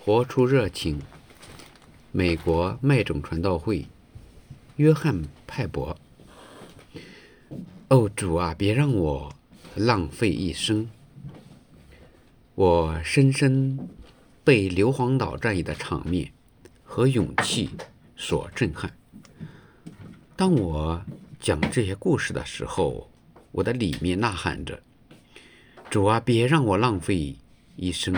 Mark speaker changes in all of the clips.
Speaker 1: 活出热情。美国麦种传道会，约翰·派伯。哦，主啊，别让我浪费一生。我深深被硫磺岛战役的场面和勇气所震撼。当我讲这些故事的时候，我的里面呐喊着：主啊，别让我浪费一生。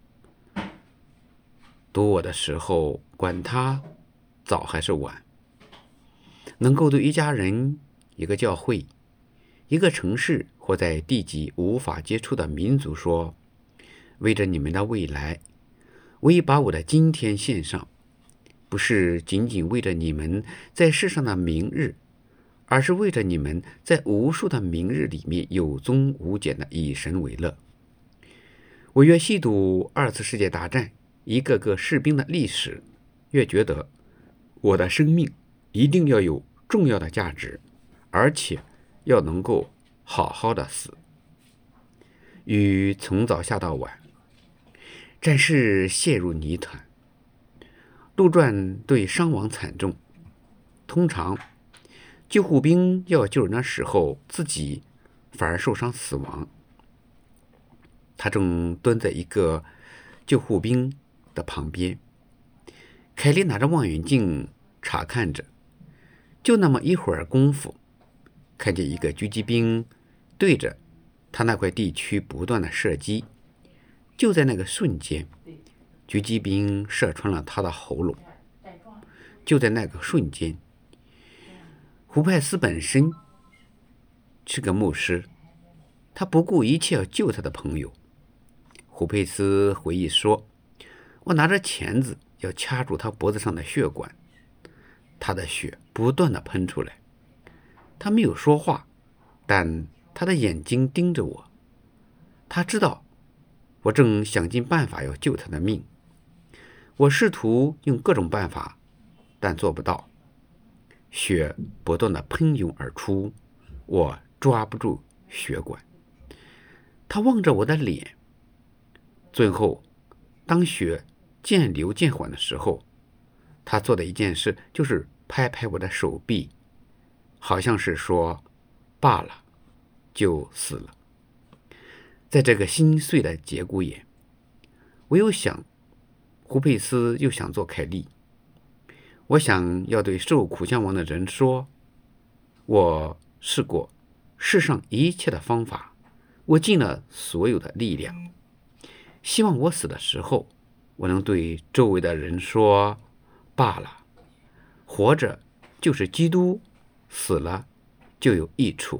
Speaker 1: 读我的时候，管他早还是晚，能够对一家人、一个教会、一个城市或在地级无法接触的民族说，为着你们的未来，我已把我的今天献上，不是仅仅为着你们在世上的明日，而是为着你们在无数的明日里面有宗无减的以神为乐。我越细读二次世界大战一个个士兵的历史，越觉得我的生命一定要有重要的价值，而且要能够好好的死。雨从早下到晚，战事陷入泥潭，陆战队伤亡惨重。通常救护兵要救人的时候，自己反而受伤死亡。他正蹲在一个救护兵的旁边，凯莉拿着望远镜查看着。就那么一会儿功夫，看见一个狙击兵对着他那块地区不断的射击。就在那个瞬间，狙击兵射穿了他的喉咙。就在那个瞬间，胡派斯本身是个牧师，他不顾一切要救他的朋友。胡佩斯回忆说，我拿着钳子要掐住他脖子上的血管，他的血不断地喷出来。他没有说话，但他的眼睛盯着我。他知道我正想尽办法要救他的命。我试图用各种办法，但做不到。血不断地喷涌而出，我抓不住血管。他望着我的脸。最后，当血渐流渐缓的时候，他做的一件事就是拍拍我的手臂，好像是说罢了，就死了。在这个心碎的节骨眼，我又想，胡佩斯又想做凯利。我想要对受苦向亡的人说，我试过世上一切的方法，我尽了所有的力量，希望我死的时候，我能对周围的人说罢了，活着就是基督，死了就有益处。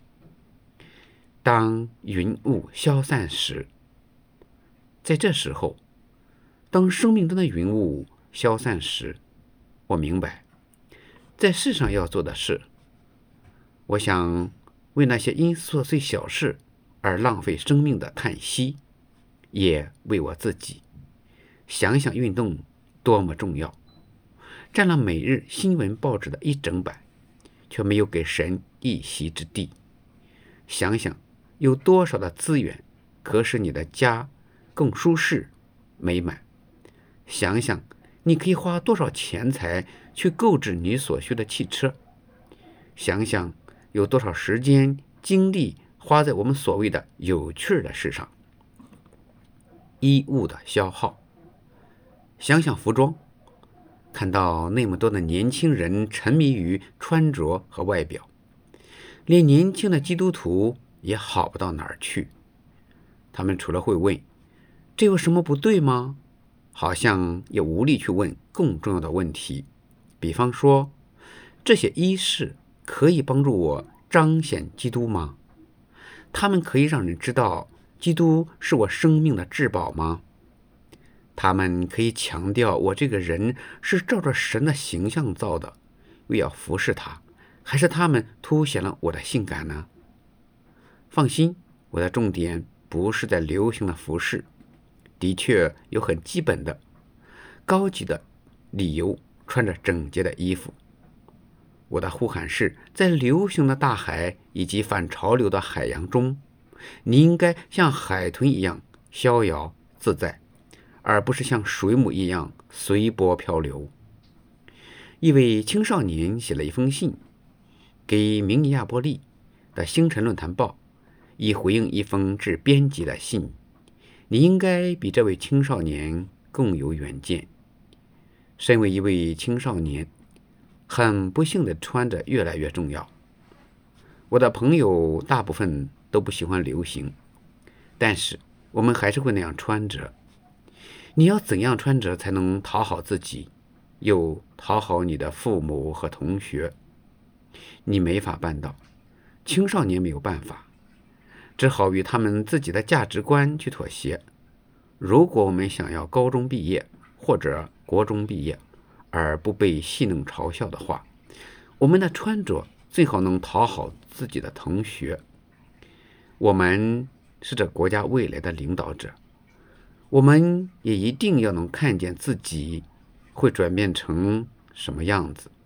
Speaker 1: 当云雾消散时，在这时候，当生命中的云雾消散时，我明白在世上要做的事。我想为那些因琐碎小事而浪费生命的叹息，也为我自己。想想运动多么重要，占了每日新闻报纸的一整版，却没有给神一席之地。想想有多少的资源可使你的家更舒适美满。想想你可以花多少钱财去购置你所需的汽车。想想有多少时间精力花在我们所谓的有趣的事上。衣物的消耗，想想服装，看到那么多的年轻人沉迷于穿着和外表，连年轻的基督徒也好不到哪儿去。他们除了会问这有什么不对吗，好像也无力去问更重要的问题，比方说，这些衣饰可以帮助我彰显基督吗？他们可以让人知道基督是我生命的至宝吗？他们可以强调我这个人是照着神的形象造的，又要服侍他，还是他们凸显了我的性感呢？放心，我的重点不是在流行的服饰，的确有很基本的高级的理由穿着整洁的衣服。我的呼喊是，在流行的大海以及反潮流的海洋中，你应该像海豚一样逍遥自在， 而不是像水母一样随波漂流。一位青少年写了一封信给明尼亚波利的星辰论坛报，以回应一封致编辑的信。你应该比这位青少年更有远见。身为一位青少年，很不幸地穿着越来越重要。我的朋友大部分都不喜欢流行，但是我们还是会那样穿着。你要怎样穿着才能讨好自己，又讨好你的父母和同学？你没法办到，青少年没有办法，只好与他们自己的价值观去妥协。如果我们想要高中毕业或者国中毕业而不被戏弄嘲笑的话，我们的穿着最好能讨好自己的同学。我们是这国家未来的领导者，我们也一定要能看见自己会转变成什么样子。